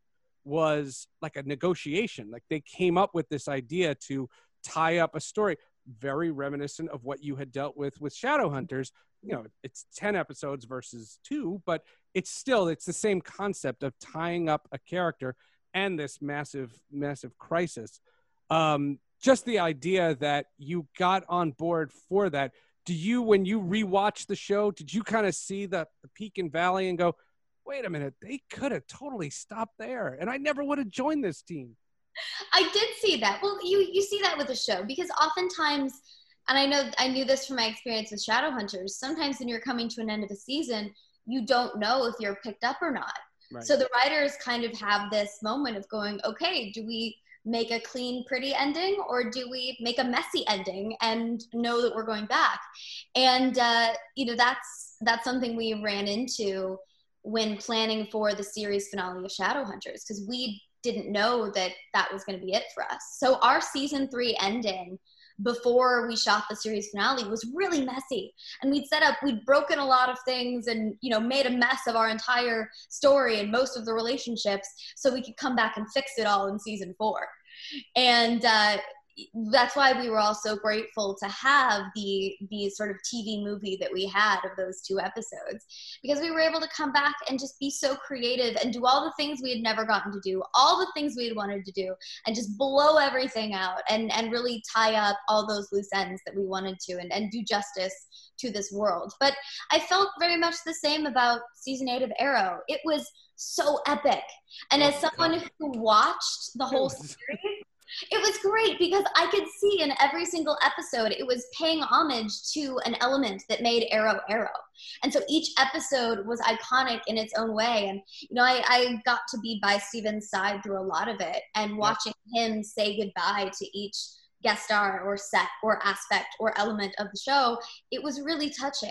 was like a negotiation. Like they came up with this idea to tie up a story, very reminiscent of what you had dealt with with Shadowhunters. You know, it's ten episodes versus two, but it's still, it's the same concept of tying up a character and this massive, massive crisis. Um, just the idea that you got on board for that. Do you, when you rewatch the show, did you kind of see the, the peak and valley and go, wait a minute, they could have totally stopped there, and I never would have joined this team? I did see that. Well, you you see that with the show, because oftentimes, and I know I knew this from my experience with Shadowhunters, sometimes when you're coming to an end of a season, you don't know if you're picked up or not. Right. So the writers kind of have this moment of going, okay, do we make a clean, pretty ending, or do we make a messy ending and know that we're going back? And, uh, you know, that's, that's something we ran into when planning for the series finale of Shadowhunters, because we didn't know that that was going to be it for us. So our season three ending before we shot the series finale was really messy. And we'd set up, we'd broken a lot of things and, you know, made a mess of our entire story and most of the relationships so we could come back and fix it all in season four. And uh, that's why we were all so grateful to have the, the sort of T V movie that we had of those two episodes, because we were able to come back and just be so creative and do all the things we had never gotten to do, all the things we had wanted to do, and just blow everything out and, and really tie up all those loose ends that we wanted to, and, and do justice to this world. But I felt very much the same about season eight of Arrow. It was so epic. And oh, as someone God. who watched the whole series, it was great because I could see in every single episode, it was paying homage to an element that made Arrow Arrow. And so each episode was iconic in its own way. And, you know, I, I got to be by Steven's side through a lot of it, and watching yeah. him say goodbye to each guest star or set or aspect or element of the show, it was really touching.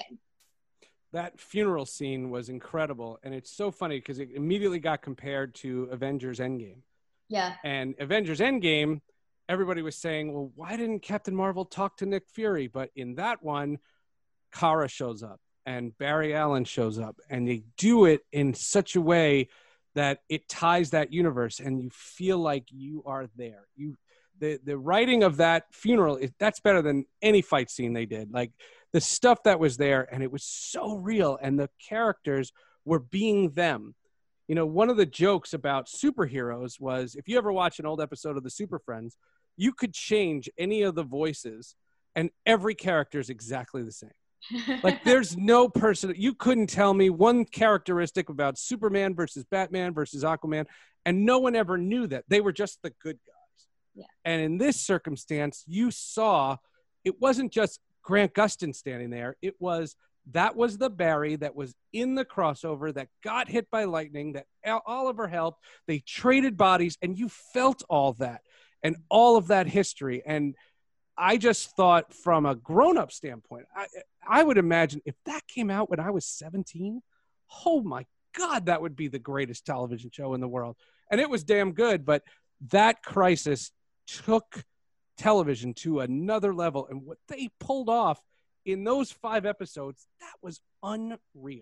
That funeral scene was incredible. And it's so funny because it immediately got compared to Avengers Endgame. Yeah. And Avengers Endgame, everybody was saying, well, why didn't Captain Marvel talk to Nick Fury? But in that one, Kara shows up and Barry Allen shows up, and they do it in such a way that it ties that universe and you feel like you are there. You, the, the writing of that funeral, that's better than any fight scene they did. Like the stuff that was there, and it was so real, and the characters were being them. You know, one of the jokes about superheroes was, if you ever watch an old episode of the Super Friends, you could change any of the voices and every character is exactly the same. Like there's no person, you couldn't tell me one characteristic about Superman versus Batman versus Aquaman, and no one ever knew that. They were just the good guys. Yeah. And in this circumstance, you saw, it wasn't just Grant Gustin standing there. It was, that was the Barry that was in the crossover that got hit by lightning, that Oliver helped. They traded bodies, and you felt all that and all of that history. And I just thought, from a grown-up standpoint, I, I would imagine if that came out when I was seventeen, oh my God, that would be the greatest television show in the world. And it was damn good, but that crisis took television to another level. And what they pulled off in those five episodes, that was unreal.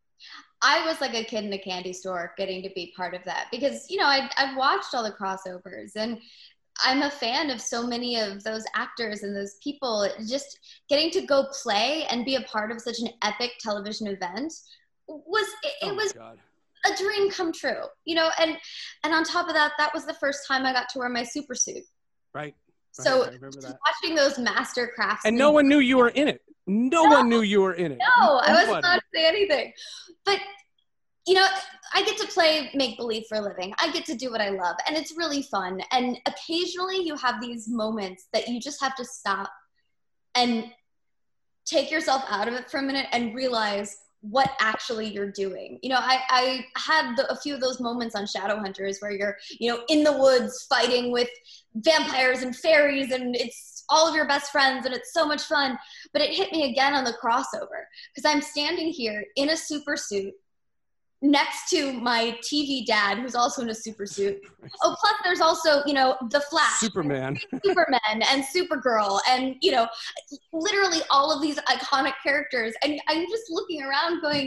I was like a kid in a candy store getting to be part of that because, you know, I, I've watched all the crossovers, and I'm a fan of so many of those actors and those people. Just getting to go play and be a part of such an epic television event was, it, oh it was God. a dream come true, you know, and, and on top of that, that was the first time I got to wear my super suit. Right. So right, just watching those master crafts. And no one knew you were in it. No, no one knew you were in it. No, I wasn't allowed to say anything. But, you know, I get to play make-believe for a living. I get to do what I love, and it's really fun. And occasionally you have these moments that you just have to stop and take yourself out of it for a minute and realize what actually you're doing. You know, I, I had the, a few of those moments on Shadowhunters where you're, you know, in the woods fighting with vampires and fairies, and it's all of your best friends, and it's so much fun. But it hit me again on the crossover, because I'm standing here in a super suit next to my T V dad, who's also in a super suit. Oh, plus there's also, you know, the Flash, Superman, Superman, and Supergirl, and, you know, literally all of these iconic characters. And I'm just looking around going,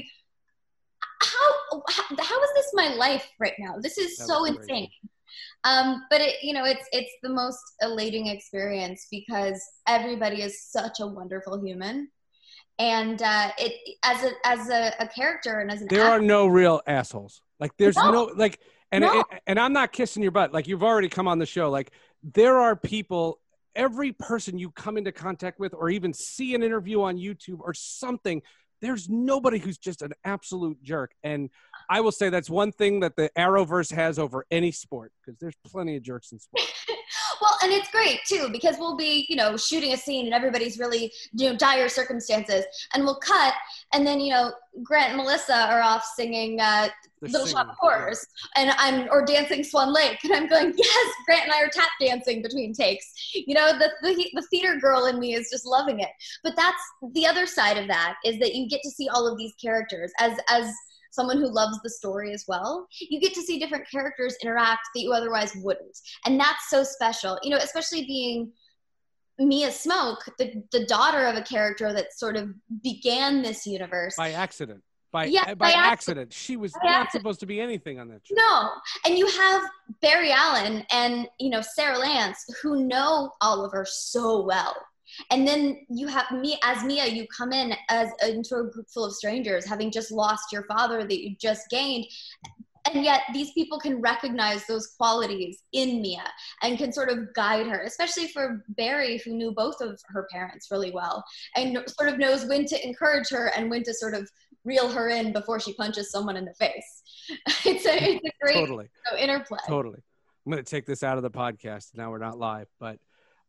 how how, how is this my life right now? This is so insane. Um, but it, you know, it's it's the most elating experience, because everybody is such a wonderful human. And uh, it as a as a, a character and as an there actor, are no real assholes. Like there's no, no like, and no. it, and I'm not kissing your butt. Like you've already come on the show. Like there are people. Every person you come into contact with, or even see an interview on YouTube or something, there's nobody who's just an absolute jerk. And I will say that's one thing that the Arrowverse has over any sport, because there's plenty of jerks in sports. Well, and it's great too, because we'll be, you know, shooting a scene and everybody's really, you know, dire circumstances, and we'll cut, and then, you know, Grant and Melissa are off singing uh, Little Shop of Horrors, and I'm or dancing Swan Lake, and I'm going, yes, Grant and I are tap dancing between takes. You know, the, the the theater girl in me is just loving it. But that's the other side of that, is that you get to see all of these characters as as. someone who loves the story as well. You get to see different characters interact that you otherwise wouldn't. And that's so special, you know, especially being Mia Smoke, the, the daughter of a character that sort of began this universe. By accident. By, yeah, by, by accident. accident. She was by not accident. supposed to be anything on that show. No. And you have Barry Allen and, you know, Sarah Lance, who know Oliver so well. And then you have me as Mia, you come in as into a group full of strangers, having just lost your father that you just gained. And yet these people can recognize those qualities in Mia and can sort of guide her, especially for Barry, who knew both of her parents really well and sort of knows when to encourage her and when to sort of reel her in before she punches someone in the face. It's a, it's a great totally. you know, interplay. Totally. I'm going to take this out of the podcast. Now we're not live, but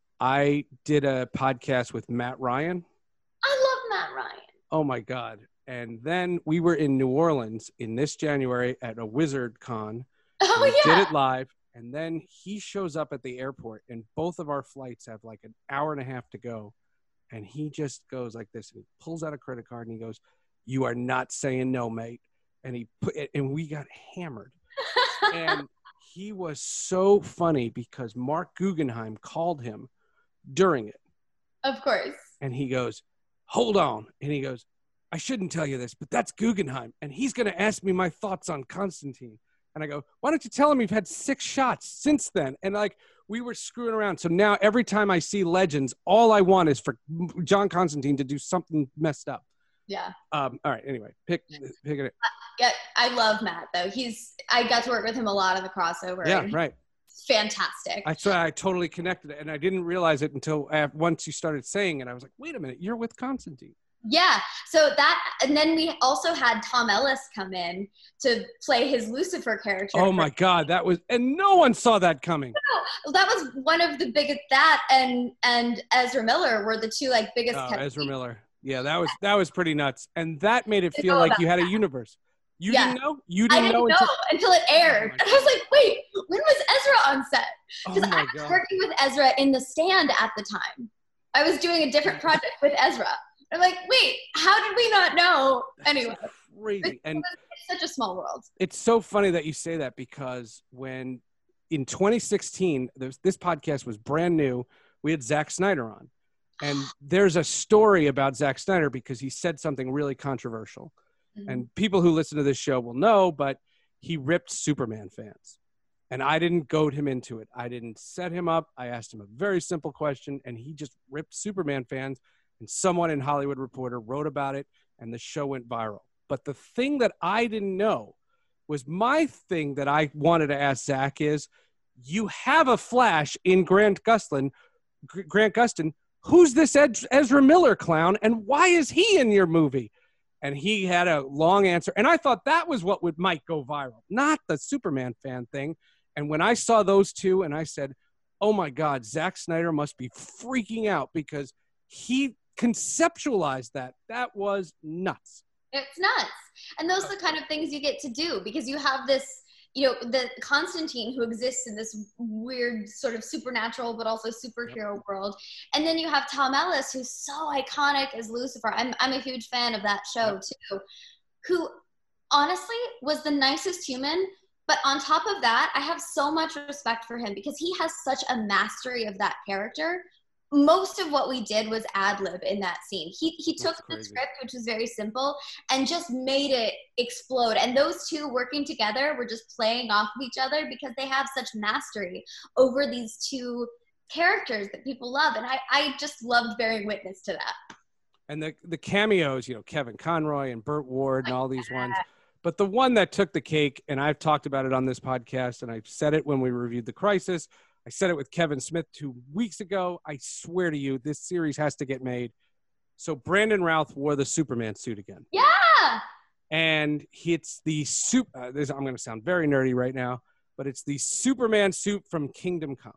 I did a podcast with Matt Ryan. I love Matt Ryan. Oh my God. And then we were in New Orleans in this January at a Wizard Con. Oh we yeah. Did it live. And then he shows up at the airport, and both of our flights have like an hour and a half to go. And he just goes like this, and he pulls out a credit card and he goes, "You are not saying no, mate." And he put it, and we got hammered. And he was so funny because Mark Guggenheim called him during it. Of course. And he goes, "Hold on." And he goes, "I shouldn't tell you this, but that's Guggenheim. And he's going to ask me my thoughts on Constantine." And I go, "Why don't you tell him you've had six shots since then?" And like, we were screwing around. So now every time I see Legends, all I want is for John Constantine to do something messed up. Yeah. Um, all right. Anyway, pick, pick it. Yeah. I love Matt though. He's, I got to work with him a lot on the crossover. Yeah. Right. Fantastic. That's why I totally connected it. And I didn't realize it until I, once you started saying it, I was like, wait a minute, you're with Constantine. Yeah. So that, and then we also had Tom Ellis come in to play his Lucifer character. Oh my God. That was, and no one saw that coming. No, that was one of the biggest, that and, and Ezra Miller were the two like biggest. Oh, Ezra Miller. Yeah. That was, that was pretty nuts. And that made it feel know like about you had a that. universe. You Yeah. didn't know? You didn't, I didn't know, know until, until it aired. Oh and I was like, wait, when was Ezra on set? oh Because my I was God. working with Ezra in The Stand at the time. I was doing a different project with Ezra. I'm like, wait, how did we not know? Anyway, Crazy. And it's such a small world. it's so funny that you say that, because when in twenty sixteen, this, this podcast was brand new. We had Zack Snyder on, and there's a story about Zack Snyder because he said something really controversial. Mhm. And people who listen to this show will know, but he ripped Superman fans. And I didn't goad him into it. I didn't set him up. I asked him a very simple question, and he just ripped Superman fans. And someone in Hollywood Reporter wrote about it, and the show went viral. But the thing that I didn't know was my thing that I wanted to ask Zach is, you have a Flash in Grant Gustin. Grant Gustin. Who's this Ed- Ezra Miller clown, and why is he in your movie? And he had a long answer. And I thought that was what would might go viral, not the Superman fan thing. And when I saw those two and I said, oh my God, Zack Snyder must be freaking out because he conceptualized that. That was nuts. It's nuts. And those are the kind of things you get to do because you have this, you know, the Constantine who exists in this weird sort of supernatural but also superhero yep. world. And then you have Tom Ellis, who's so iconic as Lucifer. I'm I'm a huge fan of that show yep. too, who honestly was the nicest human. But on top of that, I have so much respect for him because he has such a mastery of that character. Most of what we did was ad lib in that scene. He he took the script, which was very simple, and just made it explode. And those two working together were just playing off of each other because they have such mastery over these two characters that people love. And I, I just loved bearing witness to that. And the, the cameos, you know, Kevin Conroy and Burt Ward and all these ones. But the one that took the cake, and I've talked about it on this podcast, and I've said it when we reviewed The Crisis, I said it with Kevin Smith two weeks ago. I swear to you, this series has to get made. So Brandon Routh wore the Superman suit again. Yeah. And it's the soup. Uh, this, I'm going to sound very nerdy right now, but it's the Superman suit from Kingdom Come.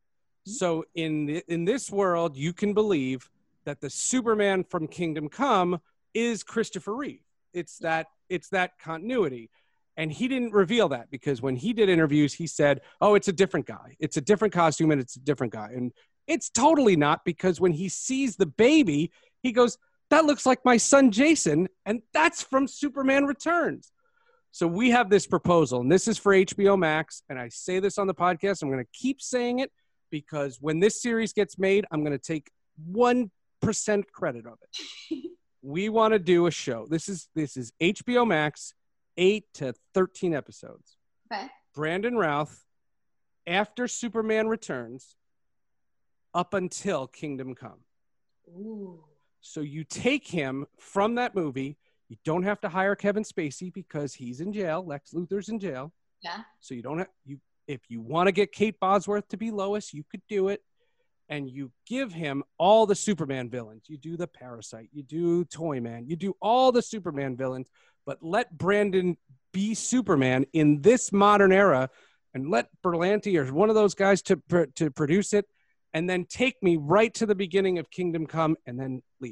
So in the, in this world, you can believe that the Superman from Kingdom Come is Christopher Reeve. It's that it's that continuity. And he didn't reveal that because when he did interviews, he said, oh, it's a different guy. It's a different costume and it's a different guy. And it's totally not because when he sees the baby, he goes, that looks like my son, Jason. And that's from Superman Returns. So we have this proposal and this is for H B O Max. And I say this on the podcast. I'm going to keep saying it because when this series gets made, I'm going to take one percent credit of it. We want to do a show. This is, this is H B O Max. eight to thirteen episodes. Okay. Brandon Routh, after Superman Returns, up until Kingdom Come. Ooh. So you take him from that movie. You don't have to hire Kevin Spacey because he's in jail. Lex Luthor's in jail. Yeah. So you don't have, you, if you want to get Kate Bosworth to be Lois, you could do it. And you give him all the Superman villains. You do the Parasite. You do Toyman. You do all the Superman villains. But let Brandon be Superman in this modern era and let Berlanti or one of those guys to, to produce it and then take me right to the beginning of Kingdom Come and then leave.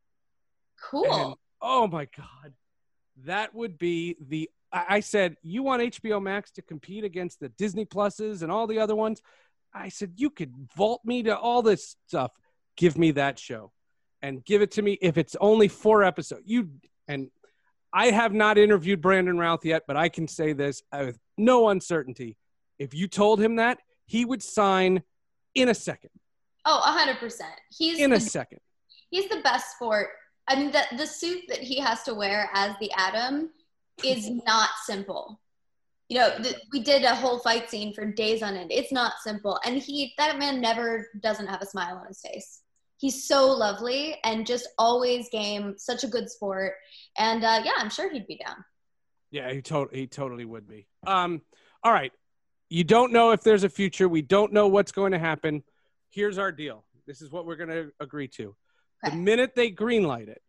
Cool. And, oh, my God. That would be the – I said, you want H B O Max to compete against the Disney Pluses and all the other ones? I said, you could vault me to all this stuff. Give me that show and give it to me if it's only four episodes. You and – I have not interviewed Brandon Routh yet, but I can say this with no uncertainty. If you told him that, he would sign in a second. Oh, one hundred percent. He's in the, a second. He's the best sport. I mean, the, the suit that he has to wear as the Atom is not simple. You know, the, we did a whole fight scene for days on end. It's not simple. And he, that man never doesn't have a smile on his face. He's so lovely and just always game, such a good sport. And uh, yeah, I'm sure he'd be down. Yeah, he, to- he totally would be. Um, all right. You don't know if there's a future. We don't know what's going to happen. Here's our deal. This is what we're going to agree to. Okay. The minute they greenlight it,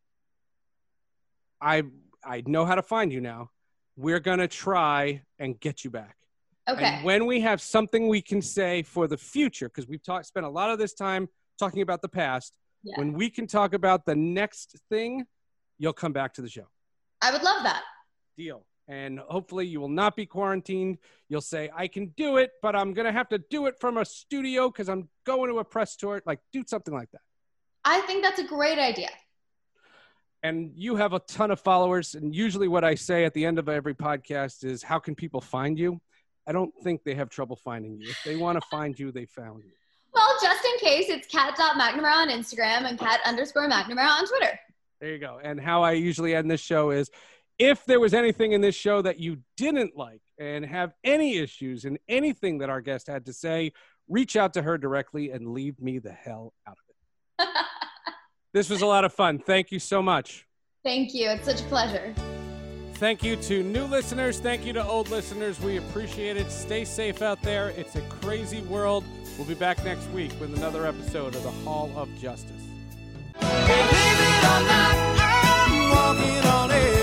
I I know how to find you now. We're going to try and get you back. Okay. And when we have something we can say for the future, because we've talked, spent a lot of this time talking about the past. Yeah. When we can talk about the next thing, you'll come back to the show. I would love that. Deal. And hopefully you will not be quarantined. You'll say, I can do it, but I'm going to have to do it from a studio because I'm going to a press tour. Like, do something like that. I think that's a great idea. And you have a ton of followers. And usually what I say at the end of every podcast is, how can people find you? I don't think they have trouble finding you. If they want to find you, they found you. Well, just in case, it's cat.mcnamara on Instagram and cat underscore McNamara on Twitter. There you go. And how I usually end this show is, if there was anything in this show that you didn't like and have any issues in anything that our guest had to say, reach out to her directly and leave me the hell out of it. This was a lot of fun. Thank you so much. Thank you. It's such a pleasure. Thank you to new listeners. Thank you to old listeners. We appreciate it. Stay safe out there. It's a crazy world. We'll be back next week with another episode of the Hall of Justice. Believe it or not, I'm walking on air.